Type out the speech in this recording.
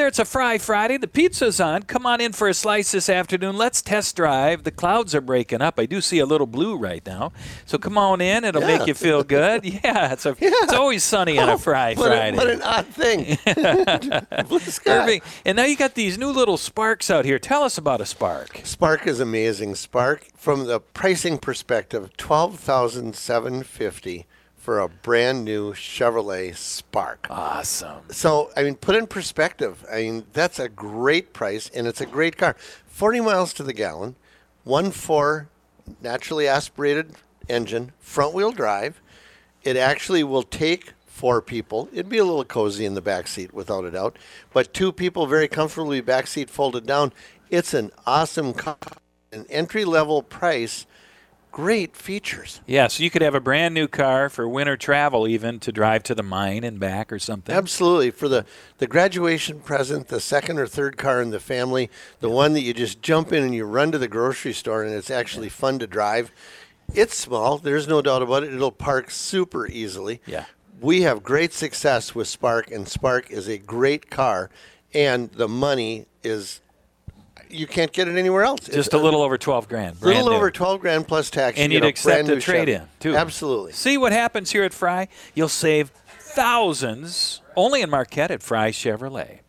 It's a Fry Friday. The pizza's on. Come on in for a slice this afternoon. Let's test drive. The clouds are breaking up. I do see a little blue right now. So come on in. It'll make you feel good. Yeah, it's always sunny on a Fry Friday. What an odd thing. Blue sky. Irving, and now you got these new little Sparks out here. Tell us about a Spark. Spark is amazing. Spark, from the pricing perspective, $12,750 for a brand new Chevrolet Spark. Awesome. So, put in perspective. That's a great price, and it's a great car. 40 miles to the gallon, 1.4 naturally aspirated engine, front-wheel drive. It actually will take 4 people. It'd be a little cozy in the back seat, without a doubt. But 2 people very comfortably, back seat folded down. It's an awesome car. An entry-level price. Great features. Yeah, so you could have a brand new car for winter travel, even to drive to the mine and back or something. Absolutely. For the graduation present, the second or third car in the family, the one that you just jump in and you run to the grocery store and it's actually fun to drive. It's small. There's no doubt about it. It'll park super easily. Yeah. We have great success with Spark, and Spark is a great car, and the money is... You can't get it anywhere else. Just a little over $12,000. A little over $12,000 plus tax. And you'd accept a trade-in, too. Absolutely. See what happens here at Fry? You'll save thousands only in Marquette at Fry Chevrolet.